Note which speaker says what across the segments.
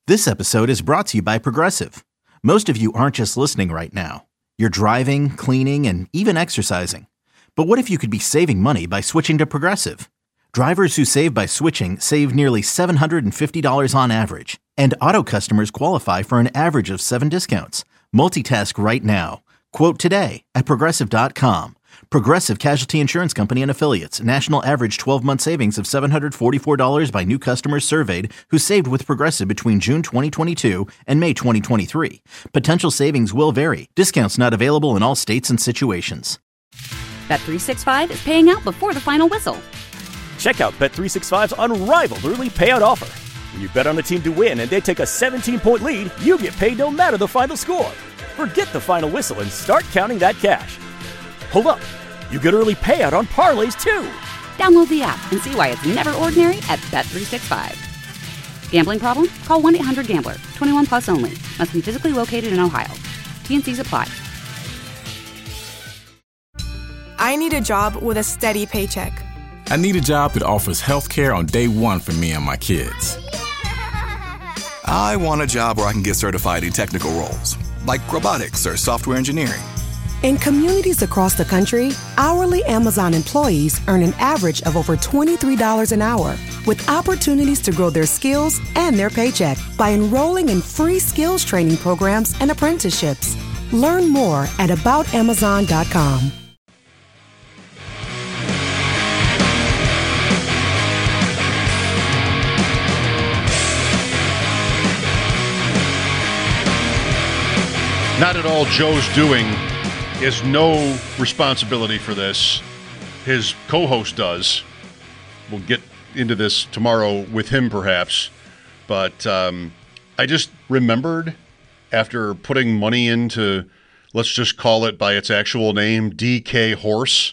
Speaker 1: This episode is brought to you by Progressive. Most of you aren't just listening right now. You're driving, cleaning, and even exercising. But what if you could be saving money by switching to Progressive? Drivers who save by switching save nearly $750 on average. And auto customers qualify for an average of 7 discounts. Multitask right now. Quote today at Progressive.com. Progressive Casualty Insurance Company and Affiliates. National average 12-month savings of $744 by new customers surveyed who saved with Progressive between June 2022 and May 2023. Potential savings will vary. Discounts not available in all states and situations.
Speaker 2: Bet365 is paying out before the final whistle.
Speaker 3: Check out Bet365's unrivaled early payout offer. When you bet on a team to win and they take a 17-point lead, you get paid no matter the final score. Forget the final whistle and start counting that cash. Hold up. You get early payout on parlays, too.
Speaker 2: Download the app and see why it's never ordinary at Bet365. Gambling problem? Call 1-800-GAMBLER. 21 plus only. Must be physically located in Ohio. T&Cs apply.
Speaker 4: I need a job with a steady paycheck.
Speaker 5: I need a job that offers health care on day one for me and my kids.
Speaker 6: I want a job where I can get certified in technical roles, like robotics or software engineering.
Speaker 7: In communities across the country, hourly Amazon employees earn an average of over $23 an hour, with opportunities to grow their skills and their paycheck by enrolling in free skills training programs and apprenticeships. Learn more at aboutamazon.com.
Speaker 8: Not at all Joe's doing. He has no responsibility for this. His co-host does. We'll get into this tomorrow with him, perhaps. But I just remembered after putting money into, let's just call it by its actual name, DK Horse,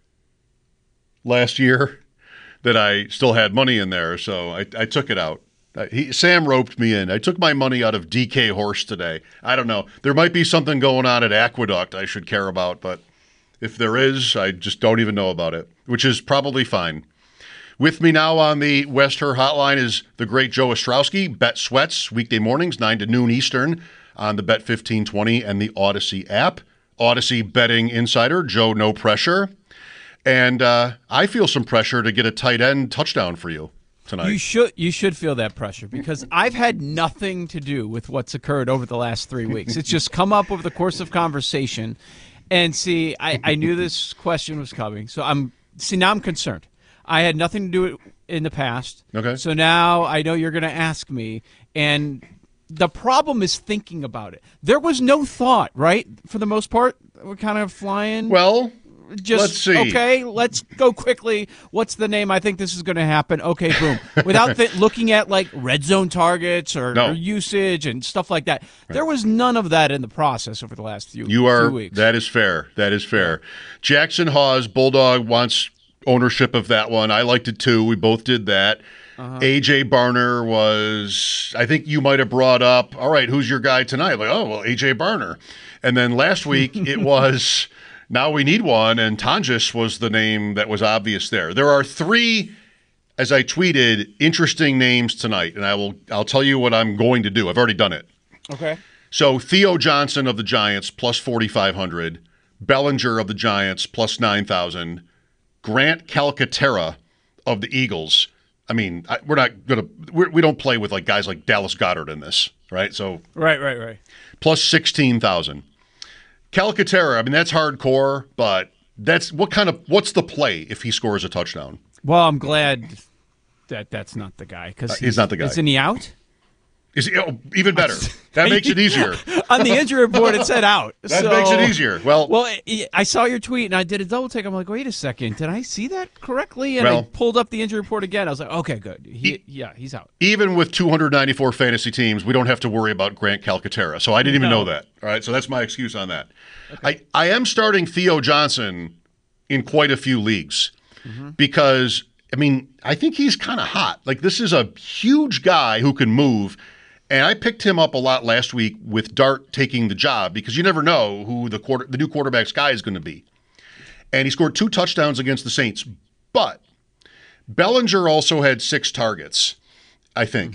Speaker 8: last year, that I still had money in there. So I took it out. Sam roped me in. I took my money out of DK Horse today. I don't know. There might be something going on at Aqueduct I should care about, but if there is, I just don't even know about it, which is probably fine. With me now on the West Her hotline is the great Joe Ostrowski, Bet Sweats, weekday mornings, 9 to noon Eastern on the Bet 1520 and the Odyssey app. Odyssey betting insider, Joe No Pressure. And I feel some pressure to get a tight end touchdown for you tonight.
Speaker 9: You should feel that pressure because I've had nothing to do with what's occurred over the last 3 weeks. It's just come up over the course of conversation. And see, I knew this question was coming. So now I'm concerned. I had nothing to do with it in the past. Okay. So now I know you're going to ask me. And the problem is thinking about it. There was no thought, right? For the most part, we're kind of flying.
Speaker 8: Well, let's see.
Speaker 9: Okay, let's go quickly. What's the name? I think this is going to happen. Okay, boom. Without looking at like red zone targets or usage and stuff like that. Right. There was none of that in the process over the last few weeks.
Speaker 8: That is fair. That is fair. Jackson Hawes, Bulldog, wants ownership of that one. I liked it too. We both did that. AJ Barner was, I think you might have brought up, all right, who's your guy tonight? Like, oh, well, AJ Barner. And then last week it was, now we need one, and Tonjes was the name that was obvious there. There are 3, as I tweeted, interesting names tonight, and I'll tell you what I'm going to do. I've already done it.
Speaker 9: Okay.
Speaker 8: So Theo Johnson of the Giants, plus 4,500. Bellinger of the Giants, plus 9,000. Grant Calcaterra of the Eagles. I mean, we don't play with like guys like Dallas Goedert in this, right? So
Speaker 9: right.
Speaker 8: Plus 16,000. Calcaterra, I mean, that's hardcore, but what's the play if he scores a touchdown?
Speaker 9: Well, I'm glad that that's not the guy because
Speaker 8: he's not the guy.
Speaker 9: Isn't he out?
Speaker 8: Is he, even better. That makes it easier.
Speaker 9: On the injury report, it said out.
Speaker 8: That makes it easier. Well,
Speaker 9: I saw your tweet, and I did a double take. I'm like, wait a second. Did I see that correctly? And I pulled up the injury report again. I was like, okay, good. He's out.
Speaker 8: Even with 294 fantasy teams, we don't have to worry about Grant Calcaterra. So I didn't even know that. All right, so that's my excuse on that. Okay. I am starting Theo Johnson in quite a few leagues because, I mean, I think he's kind of hot. Like, this is a huge guy who can move. And I picked him up a lot last week with Dart taking the job because you never know who the new quarterback's guy is going to be. And he scored 2 touchdowns against the Saints. But Bellinger also had 6 targets, I think.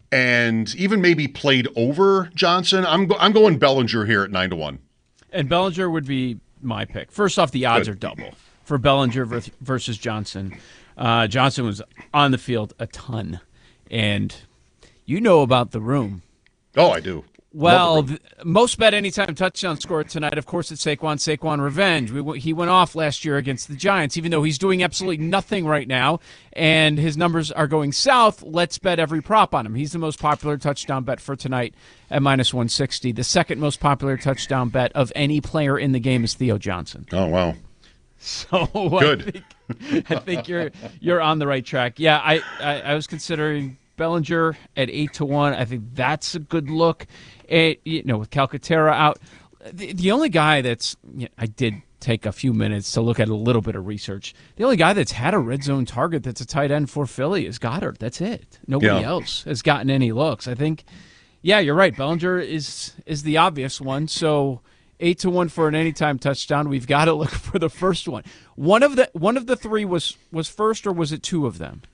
Speaker 8: and even maybe played over Johnson. I'm going Bellinger here at 9-1.
Speaker 9: And Bellinger would be my pick. First off, the odds are double for Bellinger versus Johnson. Johnson was on the field a ton, and you know about the room.
Speaker 8: Oh, I do.
Speaker 9: Well, most bet anytime touchdown score tonight, of course, it's Saquon. Saquon revenge. He went off last year against the Giants, even though he's doing absolutely nothing right now, and his numbers are going south. Let's bet every prop on him. He's the most popular touchdown bet for tonight at -160. The second most popular touchdown bet of any player in the game is Theo Johnson.
Speaker 8: Oh, wow.
Speaker 9: So
Speaker 8: good.
Speaker 9: I think you're on the right track. Yeah, I was considering Bellinger at 8-1. I think that's a good look. With Calcaterra out, the only guy that's I did take a few minutes to look at a little bit of research. The only guy that's had a red zone target that's a tight end for Philly is Goddard. That's it. Nobody else has gotten any looks. I think, you're right. Bellinger is the obvious one. So 8-1 for an anytime touchdown. We've got to look for the first one. One of the three was first, or was it two of them?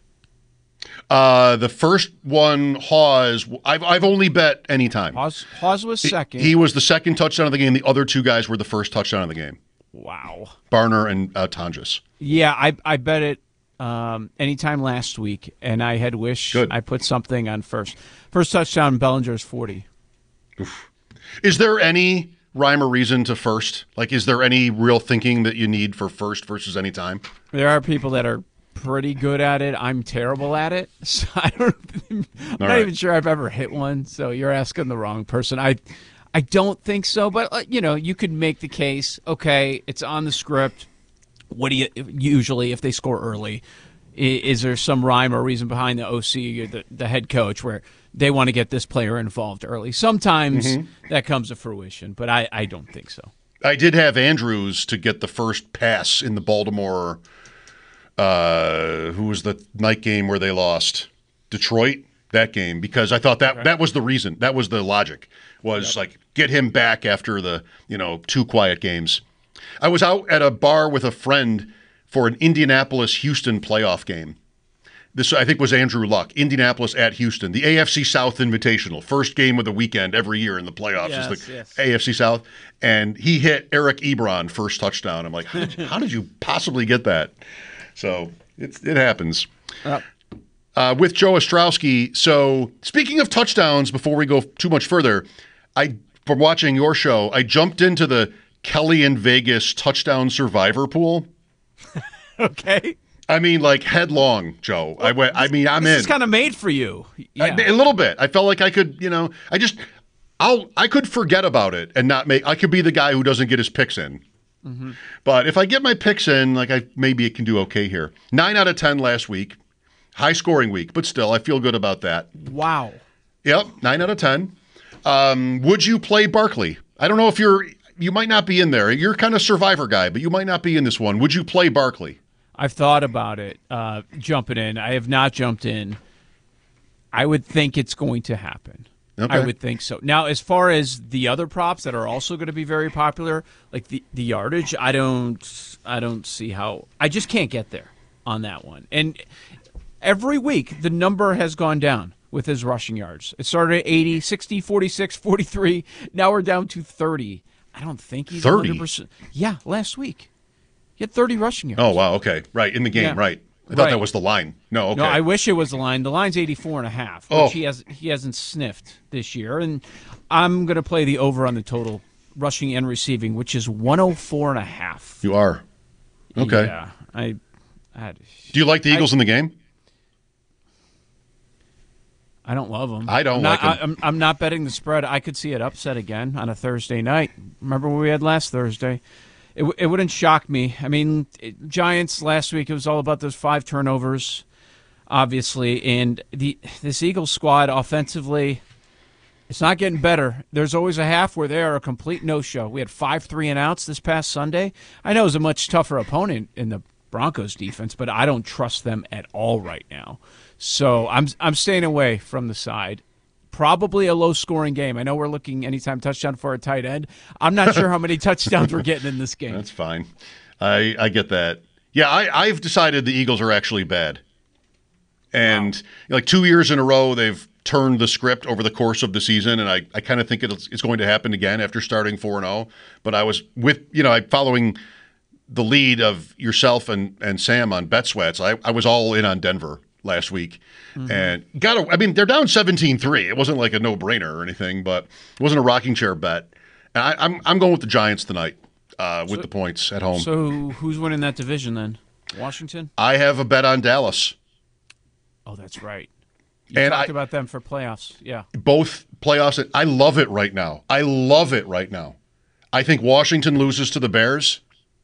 Speaker 8: The first one, Hawes. I've only bet anytime.
Speaker 9: Hawes was second.
Speaker 8: He was the second touchdown of the game. The other two guys were the first touchdown of the game.
Speaker 9: Wow.
Speaker 8: Barner and Tonjes.
Speaker 9: Yeah, I bet it anytime last week, and I had wished I put something on first. First touchdown, Bellinger's 40.
Speaker 8: Oof. Is there any rhyme or reason to first? Like, is there any real thinking that you need for first versus anytime?
Speaker 9: There are people that are pretty good at it. I'm terrible at it. So I'm not even sure I've ever hit one. So you're asking the wrong person. I don't think so, but you could make the case. Okay, it's on the script. What do you usually, if they score early, is there some rhyme or reason behind the OC or the head coach where they want to get this player involved early? Sometimes that comes to fruition, but I don't think so.
Speaker 8: I did have Andrews to get the first pass in the Baltimore. Who was the night game where they lost? Detroit, that game, because I thought that was the reason. That was the logic, was like get him back after the 2 quiet games. I was out at a bar with a friend for an Indianapolis-Houston playoff game. This, I think, was Andrew Luck. Indianapolis at Houston. The AFC South Invitational. First game of the weekend every year in the playoffs is the AFC South. And he hit Eric Ebron first touchdown. I'm like, how did you possibly get that? So it happens. With Joe Ostrowski. So speaking of touchdowns, before we go too much further, from watching your show, I jumped into the Kelly in Vegas touchdown survivor pool.
Speaker 9: Okay.
Speaker 8: I mean, like headlong, Joe. I'm in.
Speaker 9: This is kind of made for you. Yeah.
Speaker 8: A little bit. I felt like I could, I could forget about it and not I could be the guy who doesn't get his picks in. Mm-hmm. But if I get my picks in, maybe it can do okay here. 9 out of 10 last week. High scoring week, but still, I feel good about that.
Speaker 9: Wow.
Speaker 8: Yep, 9 out of 10. Would you play Barkley? I don't know if you might not be in there. You're kind of survivor guy, but you might not be in this one. Would you play Barkley?
Speaker 9: I've thought about it, jumping in. I have not jumped in. I would think it's going to happen. Okay. I would think so. Now, as far as the other props that are also going to be very popular, like the yardage, I don't see how. I just can't get there on that one. And every week, the number has gone down with his rushing yards. It started at 80, 60, 46, 43. Now we're down to 30. I don't think he's
Speaker 8: 30.
Speaker 9: 100%. Yeah, last week. He had 30 rushing yards.
Speaker 8: Oh, wow. Okay. Right. In the game. Yeah. Right. I thought that was the line. No, okay.
Speaker 9: No, I wish it was the line. The line's 84.5, which he hasn't sniffed this year. And I'm going to play the over on the total rushing and receiving, which is 104.5.
Speaker 8: You are? Okay.
Speaker 9: Yeah.
Speaker 8: Do you like the Eagles in the game?
Speaker 9: I don't love them.
Speaker 8: I don't like them.
Speaker 9: I'm not betting the spread. I could see it upset again on a Thursday night. Remember what we had last Thursday? It wouldn't shock me. I mean, Giants last week, it was all about those 5 turnovers, obviously. And this Eagles squad offensively, it's not getting better. There's always a half where they are a complete no-show. We had 5 3-and-outs this past Sunday. I know it was a much tougher opponent in the Broncos defense, but I don't trust them at all right now. So I'm staying away from the side. Probably a low-scoring game. I know we're looking anytime touchdown for a tight end. I'm not sure how many touchdowns we're getting in this game.
Speaker 8: That's fine. I get that. Yeah, I've decided the Eagles are actually bad. And like 2 years in a row, they've turned the script over the course of the season, and I kind of think it's going to happen again after starting 4-0. But I was following the lead of yourself and Sam on Bet Sweats. I was all in on Denver last week. And they're down 17-3. It wasn't like a no-brainer or anything, but it wasn't a rocking chair bet. And I'm going with the Giants tonight with the points at home.
Speaker 9: So who's winning that division then? Washington?
Speaker 8: I have a bet on Dallas.
Speaker 9: Oh, that's right. You talked about them for playoffs. Yeah.
Speaker 8: Both playoffs. I love it right now. I think Washington loses to the Bears.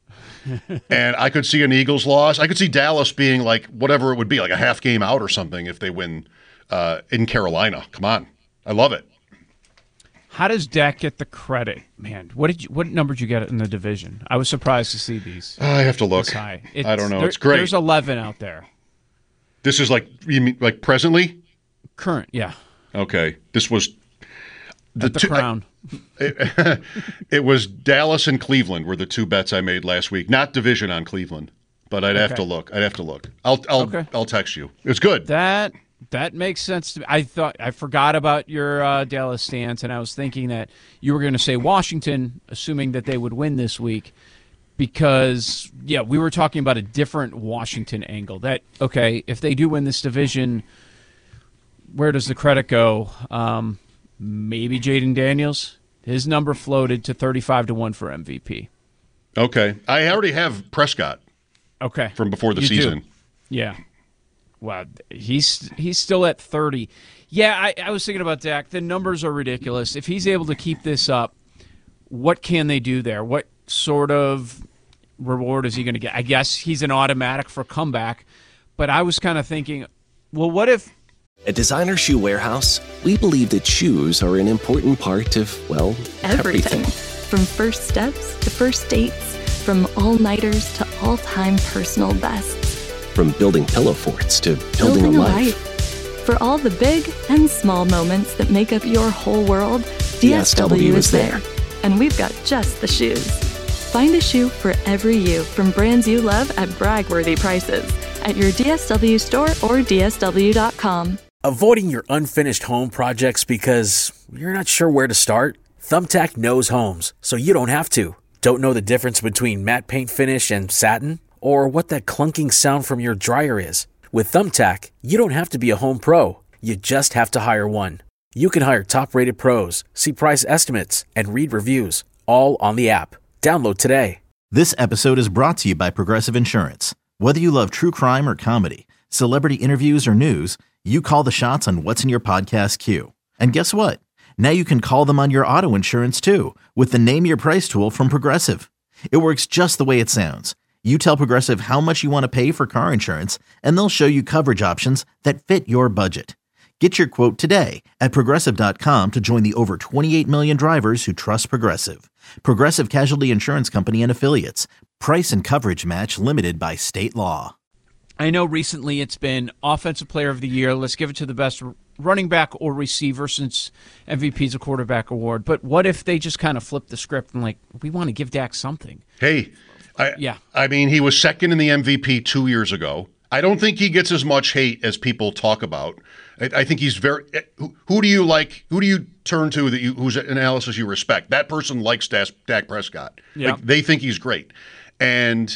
Speaker 8: And I could see an Eagles loss. I could see Dallas being like whatever it would be, like a half game out or something if they win in Carolina. Come on. I love it.
Speaker 9: How does Dak get the credit, man? What number did you get in the division? I was surprised to see these.
Speaker 8: I have to look.
Speaker 9: High.
Speaker 8: I don't know. It's great.
Speaker 9: There's 11 out there.
Speaker 8: This is you mean like presently?
Speaker 9: Current, yeah.
Speaker 8: Okay. This was
Speaker 9: the Crown.
Speaker 8: It was Dallas and Cleveland were the two bets I made last week. Not division on Cleveland, but I'd have to look. I'll text you. It's good.
Speaker 9: That makes sense to me. I forgot about your Dallas stance, and I was thinking that you were going to say Washington, assuming that they would win this week, because we were talking about a different Washington angle. That if they do win this division, where does the credit go? Maybe Jaden Daniels. His number floated to 35-1 for MVP.
Speaker 8: Okay. I already have Prescott.
Speaker 9: Okay.
Speaker 8: From before the season.
Speaker 9: Do. Yeah. Wow. He's still at 30. Yeah, I was thinking about Dak. The numbers are ridiculous. If he's able to keep this up, what can they do there? What sort of reward is he going to get? I guess he's an automatic for comeback. But I was kind of thinking, well, what if...
Speaker 10: At Designer Shoe Warehouse, we believe that shoes are an important part of, well, everything.
Speaker 11: From first steps to first dates, from all-nighters to all-time personal bests.
Speaker 10: From building pillow forts to building a life.
Speaker 11: For all the big and small moments that make up your whole world, DSW is there. And we've got just the shoes. Find a shoe for every you from brands you love at brag-worthy prices at your DSW store or DSW.com.
Speaker 12: Avoiding your unfinished home projects because you're not sure where to start? Thumbtack knows homes, so you don't have to. Don't know the difference between matte paint finish and satin? Or what that clunking sound from your dryer is? With Thumbtack, you don't have to be a home pro. You just have to hire one. You can hire top-rated pros, see price estimates, and read reviews, all on the app. Download today.
Speaker 1: This episode is brought to you by Progressive Insurance. Whether you love true crime or comedy, celebrity interviews or news, you call the shots on what's in your podcast queue. And guess what? Now you can call them on your auto insurance too with the Name Your Price tool from Progressive. It works just the way it sounds. You tell Progressive how much you want to pay for car insurance, and they'll show you coverage options that fit your budget. Get your quote today at Progressive.com to join the over 28 million drivers who trust Progressive. Progressive Casualty Insurance Company and Affiliates. Price and coverage match limited by state law.
Speaker 9: I know recently it's been Offensive Player of the Year. Let's give it to the best running back or receiver since MVP is a quarterback award. But what if they just kind of flip the script and we want to give Dak something?
Speaker 8: Hey, I mean, he was second in the MVP 2 years ago. I don't think he gets as much hate as people talk about. I think he's very. Who do you like? Who do you turn to whose analysis you respect? That person likes Dak Prescott.
Speaker 9: Yeah.
Speaker 8: They think he's great, and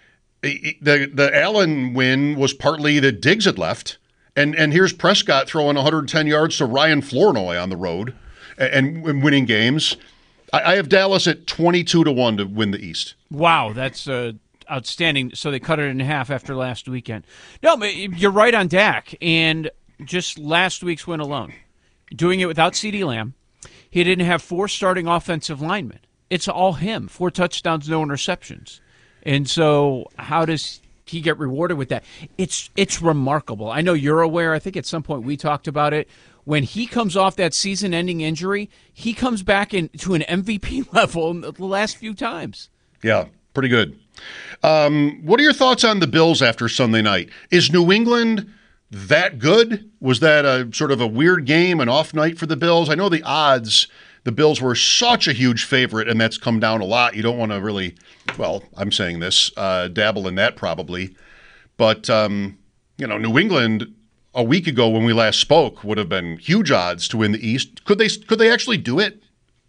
Speaker 8: the Allen win was partly that Diggs had left, and here's Prescott throwing 110 yards to Ryan Flournoy on the road and winning games. I have Dallas at 22-1 to win the East.
Speaker 9: Wow, that's outstanding. So they cut it in half after last weekend. No, but you're right on Dak. And just last week's win alone, doing it without CeeDee Lamb, he didn't have 4 starting offensive linemen. It's all him. 4 touchdowns, no interceptions. And so how does he get rewarded with that? It's remarkable. I know you're aware. I think at some point we talked about it. When he comes off that season-ending injury, he comes back into an MVP level in the last few times.
Speaker 8: Yeah, pretty good. What are your thoughts on the Bills after Sunday night? Is New England that good? Was that a sort of a weird game, an off night for the Bills? I know the odds, the Bills were such a huge favorite, and that's come down a lot. You don't want to really, well, I'm saying this, dabble in that probably. But, New England a week ago when we last spoke would have been huge odds to win the East. Could they actually do it?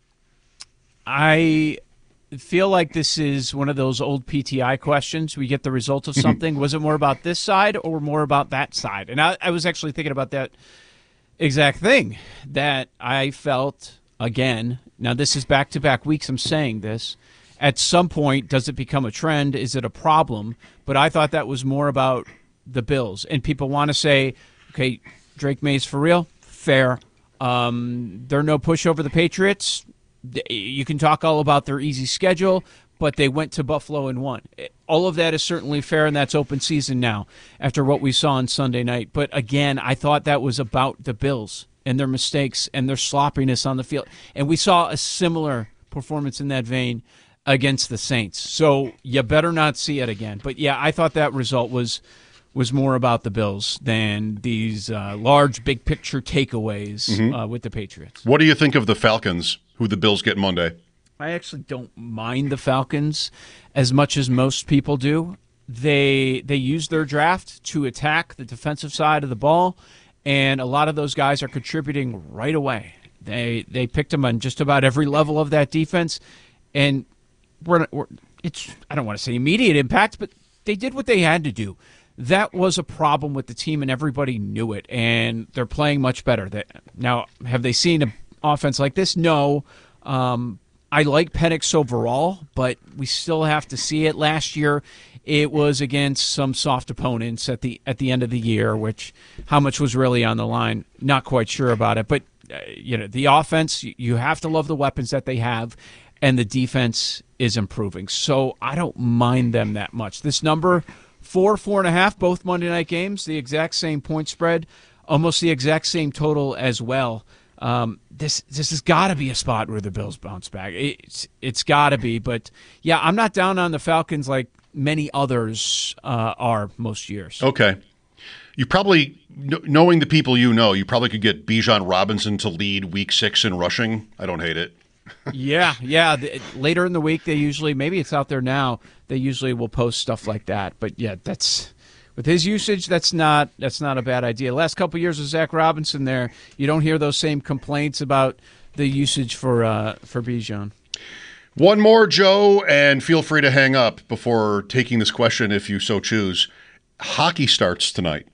Speaker 9: I feel like this is one of those old PTI questions. We get the result of something. Was it more about this side or more about that side? And I was actually thinking about that exact thing, that I felt, again, now this is back-to-back weeks I'm saying this, at some point, does it become a trend? Is it a problem? But I thought that was more about the Bills. And people want to say, okay, Drake May's for real? Fair. They're no push over the Patriots. You can talk all about their easy schedule, but they went to Buffalo and won. All of that is certainly fair, and that's open season now after what we saw on Sunday night. But again, I thought that was about the Bills and their mistakes and their sloppiness on the field. And we saw a similar performance in that vein against the Saints. So you better not see it again. But, yeah, I thought that result was more about the Bills than these large, big-picture takeaways with the Patriots.
Speaker 8: What do you think of the Falcons, who the Bills get Monday?
Speaker 9: I actually don't mind the Falcons as much as most people do. They use their draft to attack the defensive side of the ball, and a lot of those guys are contributing right away. They picked them on just about every level of that defense, and it's, I don't want to say immediate impact, but they did what they had to do. That was a problem with the team, and everybody knew it, and they're playing much better. Now, have they seen an offense like this? No. I like Penix overall, but we still have to see it. Last year, it was against some soft opponents at the end of the year, which how much was really on the line? Not quite sure about it. But the offense, you have to love the weapons that they have, and the defense is improving. So I don't mind them that much. This number, 4.5, both Monday night games, the exact same point spread, almost the exact same total as well. This has got to be a spot where the Bills bounce back. It's got to be. But, yeah, I'm not down on the Falcons like many others are most years.
Speaker 8: Okay. You probably, knowing the people you know, you probably could get Bijan Robinson to lead Week 6 in rushing. I don't hate it.
Speaker 9: Yeah. Later in the week, they usually, maybe it's out there now, they usually will post stuff like that. But, yeah, with his usage, that's not a bad idea. Last couple of years with Zach Robinson there, you don't hear those same complaints about the usage for Bijan.
Speaker 8: One more, Joe, and feel free to hang up before taking this question if you so choose. Hockey starts tonight.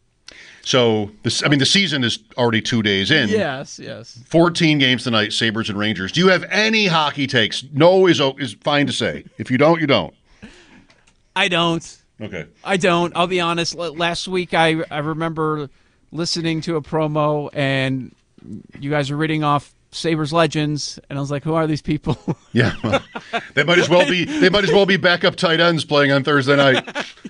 Speaker 8: So, the season is already 2 days in.
Speaker 9: Yes.
Speaker 8: 14 games tonight, Sabres and Rangers. Do you have any hockey takes? No is fine to say. If you don't, you don't.
Speaker 9: I don't.
Speaker 8: Okay.
Speaker 9: I don't. I'll be honest. Last week, I remember listening to a promo, and you guys are reading off Sabres legends, and I was like, "Who are these people?"
Speaker 8: Yeah, well, they might as well be backup tight ends playing on Thursday night.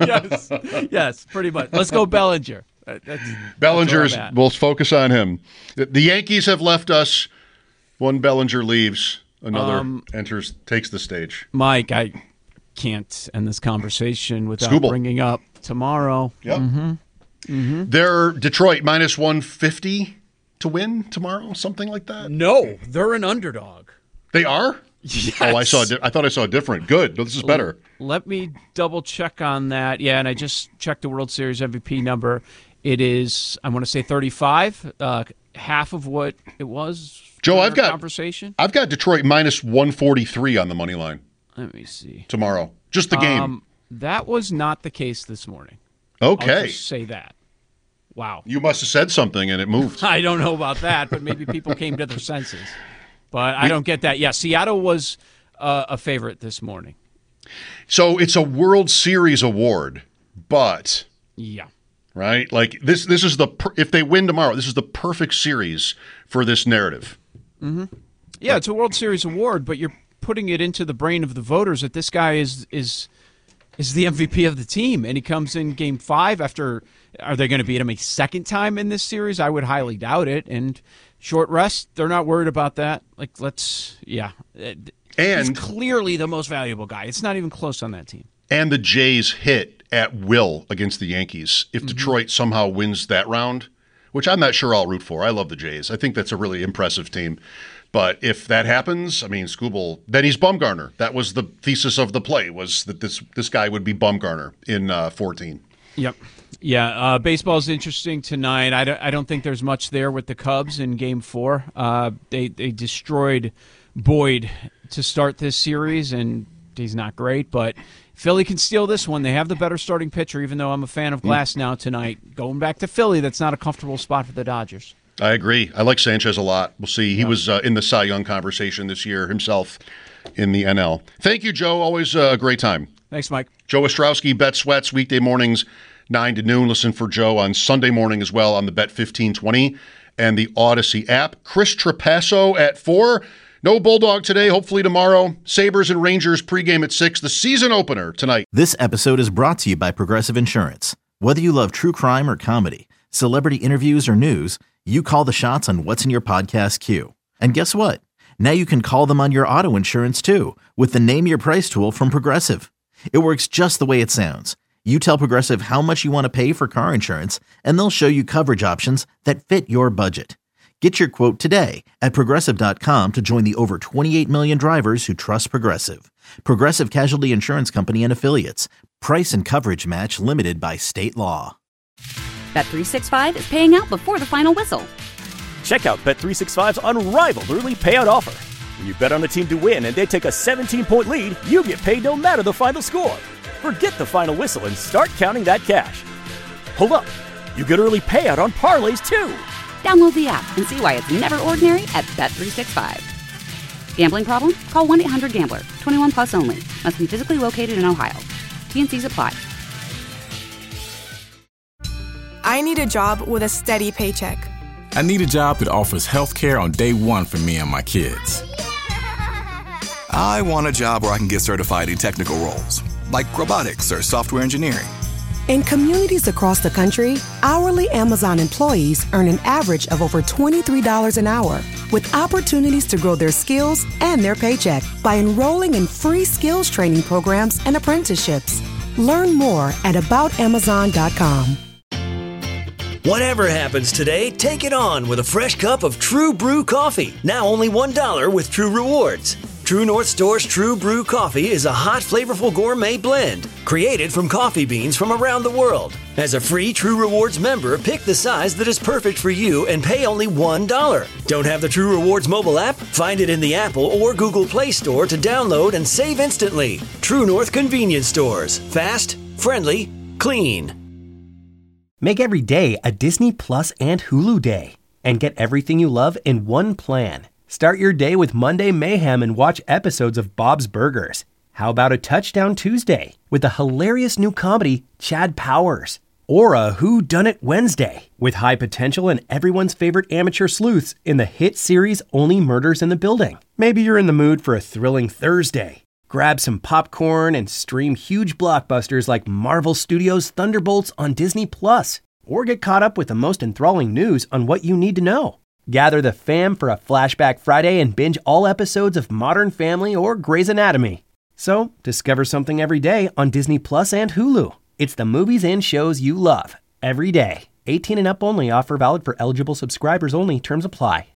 Speaker 9: Yes, pretty much. Let's go Bellinger.
Speaker 8: Bellinger's. We'll focus on him. The Yankees have left us. One Bellinger leaves. Another enters, takes the stage.
Speaker 9: Mike, I can't end this conversation without
Speaker 8: Scooble.
Speaker 9: bringing up tomorrow.
Speaker 8: Yep. They're Detroit minus 150 to win tomorrow, something like that.
Speaker 9: No, they're an underdog.
Speaker 8: They are?
Speaker 9: Yes.
Speaker 8: Oh, I thought I saw a different. Good. No, this is better.
Speaker 9: Let me double check on that. Yeah, and I just checked the World Series MVP number. It is, I want to say 35, half of what it was.
Speaker 8: Joe, I've got Detroit minus 143 on the money line.
Speaker 9: Let me see.
Speaker 8: Tomorrow. Just the game.
Speaker 9: That was not the case this morning.
Speaker 8: Okay.
Speaker 9: I'll just say that. Wow.
Speaker 8: You must have said something and it moved.
Speaker 9: I don't know about that, but maybe people came to their senses. But I don't get that. Yeah, Seattle was a favorite this morning.
Speaker 8: So it's a World Series award, but...
Speaker 9: Yeah.
Speaker 8: Right? Like, this is if they win tomorrow, this is the perfect series for this narrative.
Speaker 9: Mm-hmm. Yeah, it's a World Series award, but you're putting it into the brain of the voters that this guy is the MVP of the team, and he comes in Game 5 after. Are they going to beat him a second time in this series? I would highly doubt it. And short rest, they're not worried about that. Like, and he's clearly the most valuable guy. It's not even close on that team.
Speaker 8: And the Jays hit at will against the Yankees. If Detroit somehow wins that round, which I'm not sure I'll root for. I love the Jays. I think that's a really impressive team. But if that happens, I mean, Scooble, then he's Bumgarner. That was the thesis of the play, was that this guy would be Bumgarner in 14.
Speaker 9: Yep. Yeah, baseball's interesting tonight. I don't think there's much there with the Cubs in Game 4. They destroyed Boyd to start this series, and he's not great, but Philly can steal this one. They have the better starting pitcher, even though I'm a fan of Glass now tonight. Going back to Philly, that's not a comfortable spot for the Dodgers.
Speaker 8: I agree. I like Sanchez a lot. We'll see. He was in the Cy Young conversation this year himself in the NL. Thank you, Joe. Always a great time.
Speaker 9: Thanks, Mike.
Speaker 8: Joe Ostrowski, Bet Sweats, weekday mornings, 9 to noon. Listen for Joe on Sunday morning as well on the Bet 1520 and the Odyssey app. Chris Trapasso at 4. No Bulldog today, hopefully tomorrow. Sabres and Rangers pregame at 6. The season opener tonight.
Speaker 1: This episode is brought to you by Progressive Insurance. Whether you love true crime or comedy, celebrity interviews or news, you call the shots on what's in your podcast queue. And guess what? Now you can call them on your auto insurance too with the Name Your Price tool from Progressive. It works just the way it sounds. You tell Progressive how much you want to pay for car insurance, and they'll show you coverage options that fit your budget. Get your quote today at Progressive.com to join the over 28 million drivers who trust Progressive. Progressive Casualty Insurance Company and Affiliates. Price and coverage match limited by state law.
Speaker 2: Bet365 is paying out before the final whistle.
Speaker 3: Check out Bet365's unrivaled early payout offer. When you bet on a team to win and they take a 17-point lead, you get paid no matter the final score. Forget the final whistle and start counting that cash. Hold up. You get early payout on parlays too.
Speaker 2: Download the app and see why it's never ordinary at Bet365. Gambling problem? Call 1-800-GAMBLER. 21 plus only. Must be physically located in Ohio. T&Cs apply.
Speaker 4: I need a job with a steady paycheck.
Speaker 5: I need a job that offers health care on day one for me and my kids.
Speaker 6: I want a job where I can get certified in technical roles, like robotics or software engineering.
Speaker 7: In communities across the country, hourly Amazon employees earn an average of over $23 an hour, with opportunities to grow their skills and their paycheck by enrolling in free skills training programs and apprenticeships. Learn more at aboutamazon.com.
Speaker 13: Whatever happens today, take it on with a fresh cup of True Brew coffee. Now only $1 with True Rewards. True North Store's True Brew coffee is a hot, flavorful gourmet blend created from coffee beans from around the world. As a free True Rewards member, pick the size that is perfect for you and pay only $1. Don't have the True Rewards mobile app? Find it in the Apple or Google Play Store to download and save instantly. True North Convenience Stores. Fast, friendly, clean.
Speaker 14: Make every day a Disney Plus and Hulu day and get everything you love in one plan. Start your day with Monday Mayhem and watch episodes of Bob's Burgers. How about a Touchdown Tuesday with the hilarious new comedy Chad Powers? Or a Who Done It Wednesday with high potential and everyone's favorite amateur sleuths in the hit series Only Murders in the Building. Maybe you're in the mood for a thrilling Thursday. Grab some popcorn and stream huge blockbusters like Marvel Studios' Thunderbolts on Disney Plus. Or get caught up with the most enthralling news on what you need to know. Gather the fam for a Flashback Friday and binge all episodes of Modern Family or Grey's Anatomy. So, discover something every day on Disney Plus and Hulu. It's the movies and shows you love, every day. 18 and up only. Offer valid for eligible subscribers only. Terms apply.